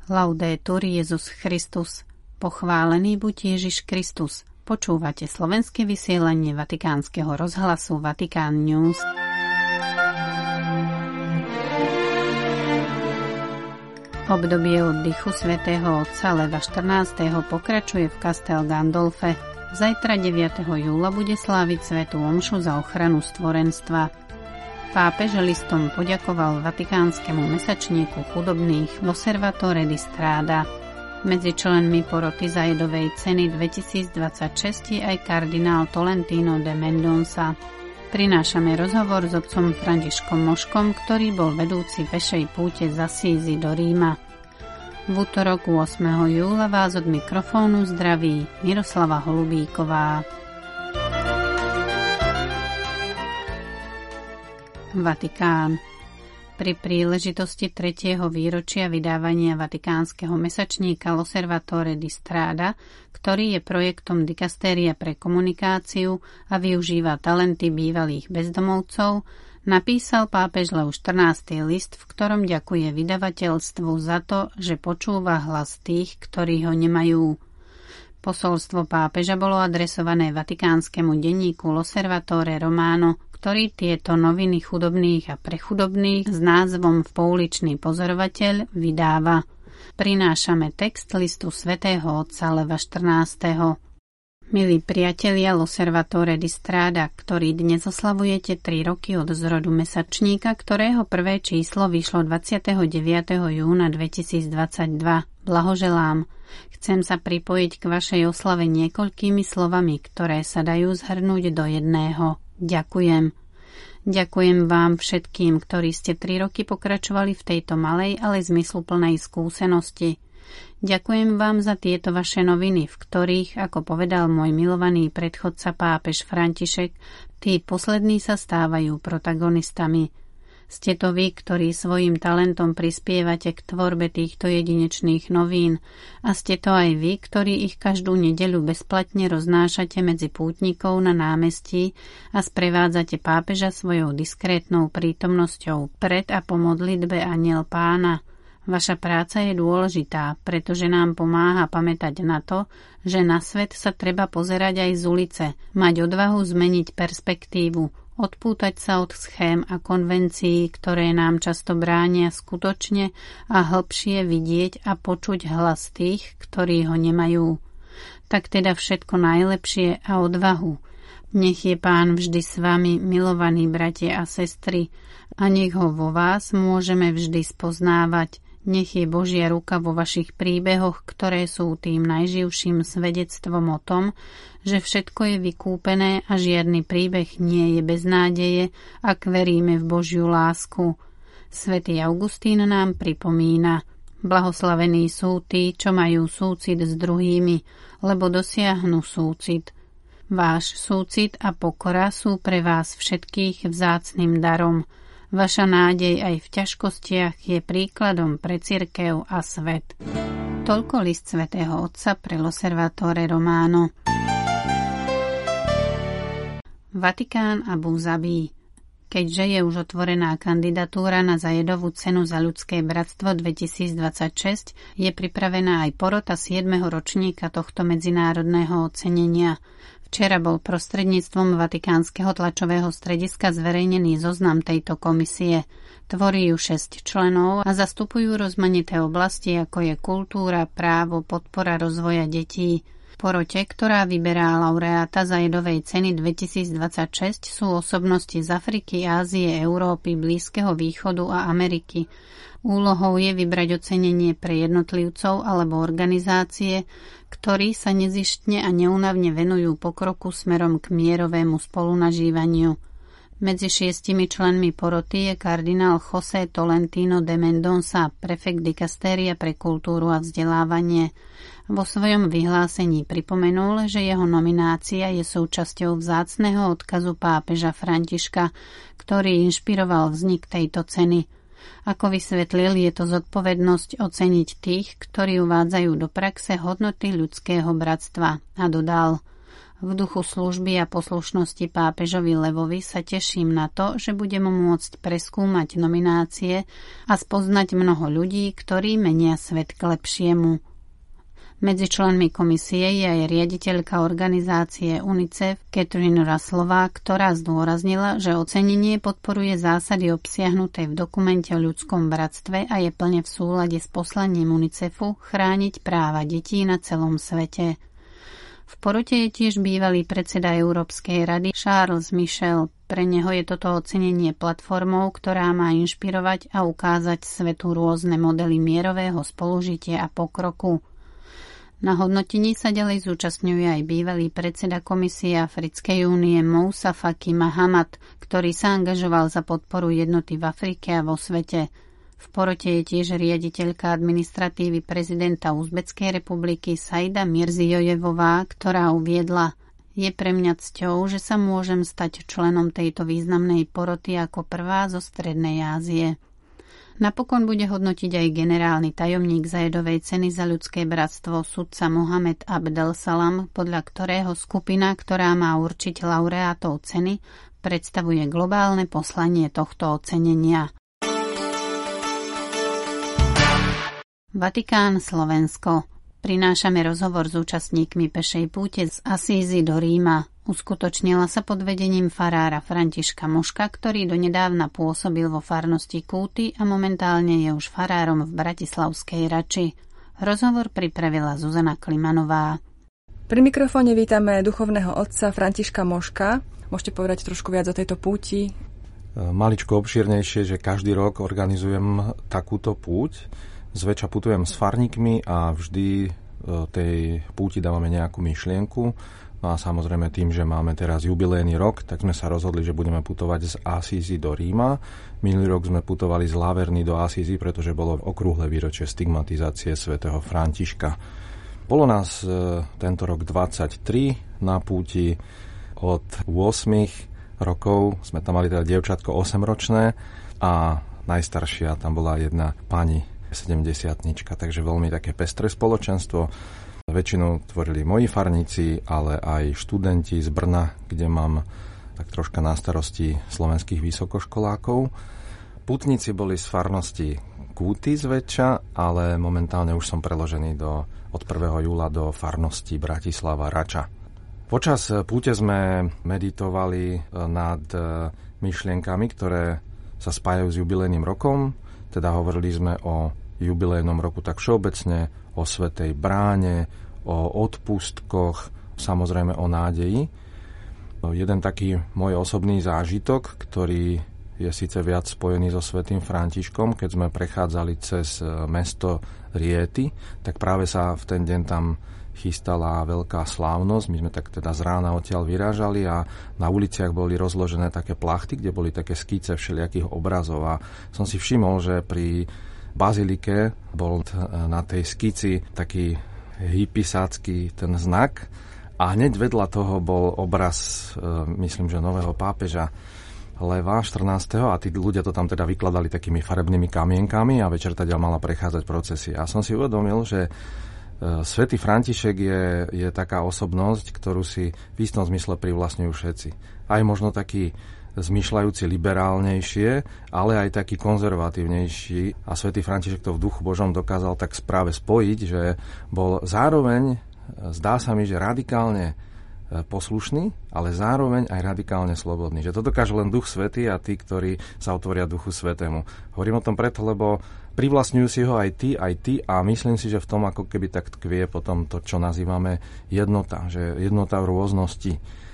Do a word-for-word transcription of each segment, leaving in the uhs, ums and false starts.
Laudetur Jesus Christus. Pochválený buď Ježiš Kristus. Počúvate slovenské vysielanie Vatikánskeho rozhlasu Vatikán News. Obdobie oddychu svätého otca Leva štrnásteho pokračuje v Castel Gandolfe. Zajtra deviateho júla bude sláviť svätú omšu za ochranu stvorenstva. Pápež listom poďakoval vatikánskemu mesačníku chudobných L'Osservatore di Strada. Medzi členmi poroty Zajdovej ceny dvetisícdvadsaťšesť je aj kardinál Tolentino de Mendonça. Prinášame rozhovor s otcom Františkom Moškom, ktorý bol vedúci pešej púte z Assízy do Ríma. V útorok ôsmeho júla vás od mikrofónu zdraví Miroslava Holubíková. Vatikán. Pri príležitosti tretieho výročia vydávania vatikánskeho mesačníka L'Osservatore di Strada, ktorý je projektom dikastéria pre komunikáciu a využíva talenty bývalých bezdomovcov, napísal pápež Lev štrnásty list, v ktorom ďakuje vydavateľstvu za to, že počúva hlas tých, ktorí ho nemajú. Posolstvo pápeža bolo adresované vatikánskemu denníku L'Osservatore Romano, ktorý tieto noviny chudobných a prechudobných s názvom V pouličný pozorovateľ vydáva. Prinášame text listu svätého otca Leva štrnásteho. Milí priatelia L'Osservatore di Strada, ktorí dnes oslavujete tri roky od zrodu mesačníka, ktorého prvé číslo vyšlo dvadsiateho deviateho júna dvetisícdvadsaťdva. Blahoželám. Chcem sa pripojiť k vašej oslave niekoľkými slovami, ktoré sa dajú zhrnúť do jedného. Ďakujem. Ďakujem vám všetkým, ktorí ste tri roky pokračovali v tejto malej, ale zmysluplnej skúsenosti. Ďakujem vám za tieto vaše noviny, v ktorých, ako povedal môj milovaný predchodca pápež František, tí poslední sa stávajú protagonistami. Ste to vy, ktorí svojim talentom prispievate k tvorbe týchto jedinečných novín a ste to aj vy, ktorí ich každú nedeľu bezplatne roznášate medzi pútnikov na námestí a sprevádzate pápeža svojou diskrétnou prítomnosťou pred a po modlitbe Anjel Pána. Vaša práca je dôležitá, pretože nám pomáha pamätať na to, že na svet sa treba pozerať aj z ulice, mať odvahu zmeniť perspektívu, odpútať sa od schém a konvencií, ktoré nám často bránia skutočne a hlbšie vidieť a počuť hlas tých, ktorí ho nemajú. Tak teda všetko najlepšie a odvahu. Nech je Pán vždy s vami, milovaní bratia a sestry, a nech ho vo vás môžeme vždy spoznávať. Nech je Božia ruka vo vašich príbehoch, ktoré sú tým najživším svedectvom o tom, že všetko je vykúpené a žiadny príbeh nie je bez nádeje, ak veríme v Božiu lásku. Svätý Augustín nám pripomína: blahoslavení sú tí, čo majú súcit s druhými, lebo dosiahnu súcit. Váš súcit a pokora sú pre vás všetkých vzácnym darom. Vaša nádej aj v ťažkostiach je príkladom pre cirkev a svet. Toľko list svätého otca pre L'Osservatore Romano. Vatikán Abu Zabí. Keďže je už otvorená kandidatúra na Zajdovú cenu za ľudské bratstvo dvetisícdvadsaťšesť, je pripravená aj porota siedmeho ročníka tohto medzinárodného ocenenia. Včera bol prostredníctvom Vatikánskeho tlačového strediska zverejnený zoznam tejto komisie. Tvorí ju šesť členov a zastupujú rozmanité oblasti, ako je kultúra, právo, podpora rozvoja detí. Porote, ktorá vyberá laureáta Zajdovej ceny dvetisícdvadsaťšesť, sú osobnosti z Afriky, Ázie, Európy, Blízkeho východu a Ameriky. Úlohou je vybrať ocenenie pre jednotlivcov alebo organizácie, ktorí sa nezištne a neúnavne venujú pokroku smerom k mierovému spolunažívaniu. Medzi šiestimi členmi poroty je kardinál José Tolentino de Mendonça, prefekt dikastéria pre kultúru a vzdelávanie. Vo svojom vyhlásení pripomenul, že jeho nominácia je súčasťou vzácneho odkazu pápeža Františka, ktorý inšpiroval vznik tejto ceny. Ako vysvetlil, je to zodpovednosť oceniť tých, ktorí uvádzajú do praxe hodnoty ľudského bratstva, a dodal: V duchu služby a poslušnosti pápežovi Levovi sa teším na to, že budem môcť preskúmať nominácie a spoznať mnoho ľudí, ktorí menia svet k lepšiemu. Medzi členmi komisie je aj riaditeľka organizácie UNICEF Catherine Russellová, ktorá zdôraznila, že ocenenie podporuje zásady obsiahnuté v dokumente o ľudskom bratstve a je plne v súlade s poslaním UNICEFu chrániť práva detí na celom svete. V porote je tiež bývalý predseda Európskej rady Charles Michel. Pre neho je toto ocenenie platformou, ktorá má inšpirovať a ukázať svetu rôzne modely mierového spolužitia a pokroku. Na hodnotení sa ďalej zúčastňuje aj bývalý predseda Komisie Africkej únie Moussa Faki Mahamat, ktorý sa angažoval za podporu jednoty v Afrike a vo svete. V porote je tiež riaditeľka administratívy prezidenta Uzbeckej republiky Saida Mirzijojevová, ktorá uviedla: Je pre mňa cťou, že sa môžem stať členom tejto významnej poroty ako prvá zo Strednej Ázie. Napokon bude hodnotiť aj generálny tajomník Zajedovej ceny za ľudské bratstvo sudca Mohamed Abdel Salam, podľa ktorého skupina, ktorá má určiť laureátov ceny, predstavuje globálne poslanie tohto ocenenia. Vatikán, Slovensko. Prinášame rozhovor s účastníkmi pešej púte z Asízy do Ríma. Uskutočnila sa pod vedením farára Františka Moška, ktorý donedávna pôsobil vo farnosti Kúty a momentálne je už farárom v bratislavskej Rači. Rozhovor pripravila Zuzana Klimanová. Pri mikrofóne vítame duchovného otca Františka Moška. Môžete povedať trošku viac o tejto púti? Maličko obšírnejšie, že každý rok organizujem takúto púť. Zväčša putujem s farníkmi a vždy tej púti dávame nejakú myšlienku. No a samozrejme tým, že máme teraz jubilejný rok, tak sme sa rozhodli, že budeme putovať z Asízy do Ríma. Minulý rok sme putovali z Laverny do Asízy, pretože bolo okrúhle výročie stigmatizácie svätého Františka. Bolo nás tento rok dvadsaťtri na púti. Od ôsmich rokov sme tam mali teda dievčatko osemročné a najstaršia tam bola jedna pani sedemdesiatnička, takže veľmi také pestré spoločenstvo. Väčšinou tvorili moji farníci, ale aj študenti z Brna, kde mám tak troška na starosti slovenských vysokoškolákov. Putníci boli z farnosti Kúty zväčša, ale momentálne už som preložený do, od prvého júla do farnosti Bratislava Rača. Počas púte sme meditovali nad myšlienkami, ktoré sa spájajú s jubilejným rokom. Teda hovorili sme o jubilejnom roku tak všeobecne, o Svätej bráne, o odpustkoch, samozrejme o nádeji. Jeden taký môj osobný zážitok, ktorý je síce viac spojený so Svätým Františkom, keď sme prechádzali cez mesto Rieti, tak práve sa v ten deň tam chystala veľká slávnosť. My sme tak teda z rána odtiaľ vyrážali a na uliciach boli rozložené také plachty, kde boli také skice všelijakých obrazov a som si všimol, že pri bazilike bol na tej skici taký hippisácky ten znak a hneď vedľa toho bol obraz, myslím, že nového pápeža Leva štrnásteho a tí ľudia to tam teda vykladali takými farebnými kamienkami a večer teda mala prechádzať procesia. A som si uvedomil, že Svätý František je, je taká osobnosť, ktorú si v istom zmysle privlastňujú všetci. Aj možno taký zmyšľajúci liberálnejšie, ale aj taký konzervatívnejší. A Svätý František to v duchu Božom dokázal tak správe spojiť, že bol zároveň, zdá sa mi, že radikálne poslušný, ale zároveň aj radikálne slobodný. Že to dokáže len Duch Svätý a tí, ktorí sa otvoria Duchu Svätému. Hovorím o tom preto, lebo privlastňujú si ho aj tí, aj tí a myslím si, že v tom ako keby tak tkvie potom to, čo nazývame jednota, že jednota v rôznosti.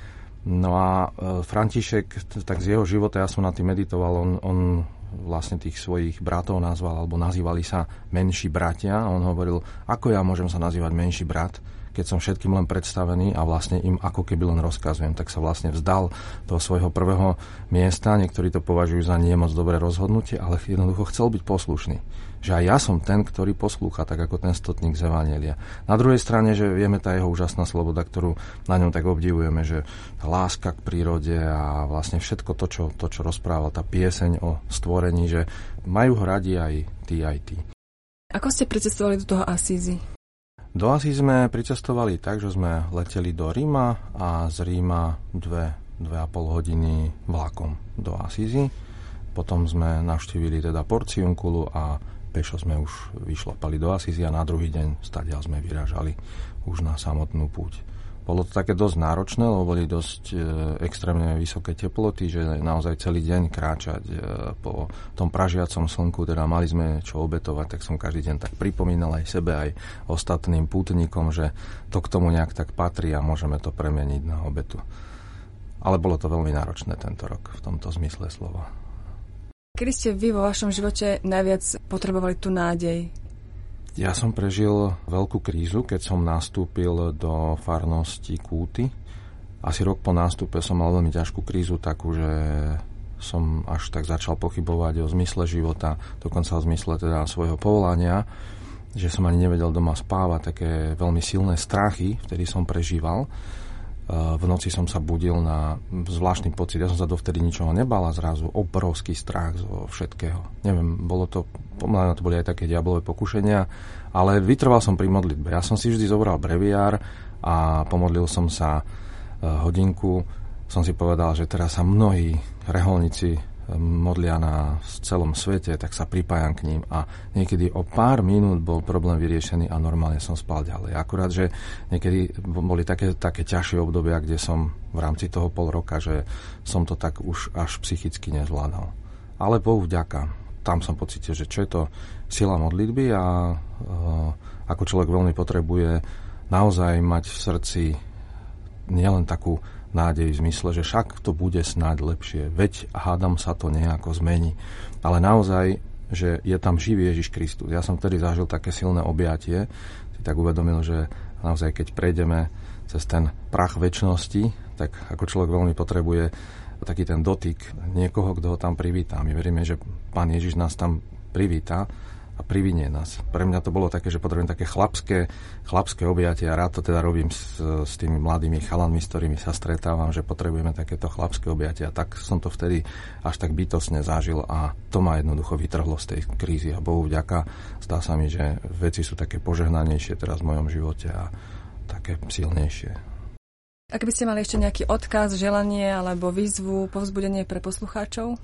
No a František, tak z jeho života, ja som na tým meditoval, on, on vlastne tých svojich bratov nazval, alebo nazývali sa menší bratia a on hovoril, ako ja môžem sa nazývať menší brat, keď som všetkým len predstavený a vlastne im ako keby len rozkazujem, tak sa vlastne vzdal toho svojho prvého miesta. Niektorí to považujú za nie moc dobré rozhodnutie, ale jednoducho chcel byť poslušný. Že aj ja som ten, ktorý poslúcha, tak ako ten stotník z Evanjelia. Na druhej strane, že vieme tá jeho úžasná sloboda, ktorú na ňom tak obdivujeme, že tá láska k prírode a vlastne všetko to, čo, to, čo rozprával, tá pieseň o stvorení, že majú ho radi aj tí, aj tí. Ako ste pricestovali do toho Asízy? Do Asízy sme pricestovali tak, že sme leteli do Ríma a z Ríma dve, dve a pol hodiny vlakom do Asízy. Potom sme navštívili teda Porciunkulu a pešo sme už vyšlapali do Asízy a na druhý deň stadiaľ sme vyrážali už na samotnú púť. Bolo to také dosť náročné, lebo boli dosť e, extrémne vysoké teploty, že naozaj celý deň kráčať e, po tom pražiacom slnku, teda mali sme čo obetovať, tak som každý deň tak pripomínal aj sebe, aj ostatným pútnikom, že to k tomu nejak tak patrí a môžeme to premeniť na obetu. Ale bolo to veľmi náročné tento rok v tomto zmysle slova. Kedy ste vy vo vašom živote najviac potrebovali tú nádej? Ja som prežil veľkú krízu, keď som nastúpil do farnosti Kúty. Asi rok po nástupe som mal veľmi ťažkú krízu, takú, že som až tak začal pochybovať o zmysle života, dokonca o zmysle teda svojho povolania, že som ani nevedel doma spávať, také veľmi silné strachy, vtedy som prežíval. V noci som sa budil na zvláštny pocit, ja som sa dovtedy ničoho nebal a zrazu obrovský strach zo všetkého. Neviem, bolo to, pomláne to boli aj také diablové pokušenia, ale vytrval som pri modlitbe. Ja som si vždy zobral breviár a pomodlil som sa hodinku. Som si povedal, že teraz sa mnohí reholníci modlia na celom svete, tak sa pripájam k ním a niekedy o pár minút bol problém vyriešený a normálne som spal ďalej. Akurát, že niekedy boli také, také ťažšie obdobia, kde som v rámci toho pol roka, že som to tak už až psychicky nezvládal. Ale Bohu vďaka, tam som pocítil, že čo je to sila modlitby a e, ako človek veľmi potrebuje naozaj mať v srdci nielen takú nádej v zmysle, že však to bude snáď lepšie, veď hádam sa to nejako zmení. Ale naozaj, že je tam živý Ježiš Kristus. Ja som vtedy zažil také silné objatie, si tak uvedomil, že naozaj keď prejdeme cez ten prach večnosti, tak ako človek veľmi potrebuje taký ten dotyk niekoho, kto ho tam privítá. My veríme, že Pán Ježiš nás tam privítá a privinie nás. Pre mňa to bolo také, že potrebujem také chlapské, chlapské objatie a rád to teda robím s, s tými mladými chalanmi, s ktorými sa stretávam, že potrebujeme takéto chlapské objatie a tak som to vtedy až tak bytostne zažil a to ma jednoducho vytrhlo z tej krízy a Bohu vďaka. Zdá sa mi, že veci sú také požehnanejšie teraz v mojom živote a také silnejšie. Ak by ste mali ešte nejaký odkaz, želanie alebo výzvu, povzbudenie pre poslucháčov?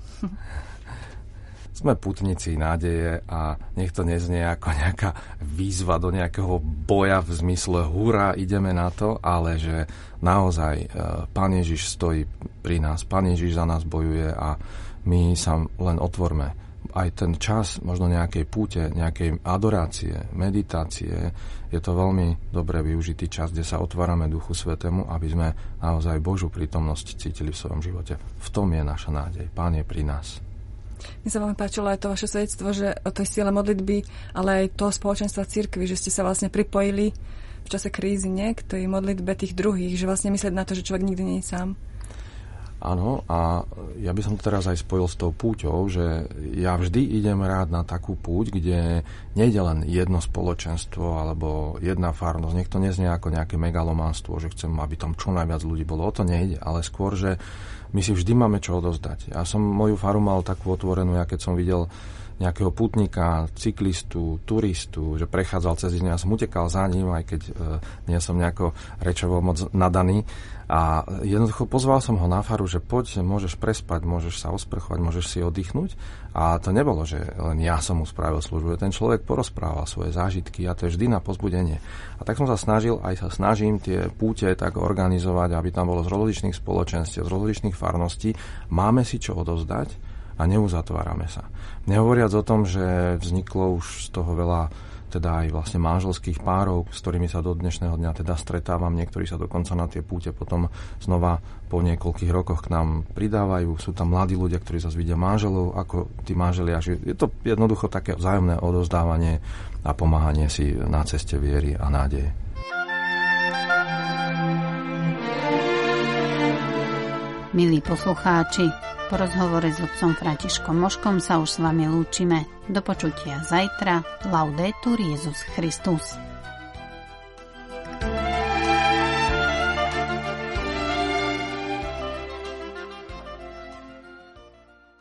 Sme putníci nádeje a nech to neznie ako nejaká výzva do nejakého boja v zmysle hurá, ideme na to, ale že naozaj Pán Ježiš stojí pri nás, Pán Ježiš za nás bojuje a my sa len otvorme. Aj ten čas možno nejakej púte, nejakej adorácie, meditácie, je to veľmi dobre využitý čas, kde sa otvárame Duchu Svätému, aby sme naozaj Božiu prítomnosť cítili v svojom živote. V tom je naša nádej. Pán je pri nás. Mne sa veľmi páčilo aj to vaše svedectvo, že o tej sile modlitby, ale aj toho spoločenstva cirkvi, že ste sa vlastne pripojili v čase krízy, nie? K tej modlitbe tých druhých, že vlastne myslieť na to, že človek nikdy nie je sám. Áno, a ja by som to teraz aj spojil s tou púťou, že ja vždy idem rád na takú púť, kde nejde len jedno spoločenstvo alebo jedna farnosť. Nech to neznie ako nejaké megalománstvo, že chcem, aby tam čo najviac ľudí bolo. O to nejde, ale skôr, že my si vždy máme čo odozdať. Ja som moju faru mal takú otvorenú, ja keď som videl nejakého putníka, cyklistu, turistu, že prechádzal cez deň, ja som utekal za ním, aj keď e, nie som nejako rečovo moc nadaný. A jednoducho pozval som ho na faru, že poď, môžeš prespať, môžeš sa osprchovať, môžeš si oddychnúť. A to nebolo, že len ja som mu spravil službu. Ten človek porozprával svoje zážitky a to je vždy na povzbudenie. A tak som sa snažil, aj sa snažím tie púte tak organizovať, aby tam bolo z rozličných spoločenstiev, z rozličných farností. Máme si čo odovzdať a neuzatvárame sa. Nehovoriac o tom, že vzniklo už z toho veľa teda aj vlastne manželských párov, s ktorými sa do dnešného dňa teda stretávam. Niektorí sa dokonca na tie púte potom znova po niekoľkých rokoch k nám pridávajú. Sú tam mladí ľudia, ktorí zase vidia manželov, ako tí manželia. Je to jednoducho také vzájomné odovzdávanie a pomáhanie si na ceste viery a nádeje. Milí poslucháči, po rozhovore s otcom Františkom Moškom sa už s vami lúčime. Do počutia zajtra. Laudetur Jesus Christus.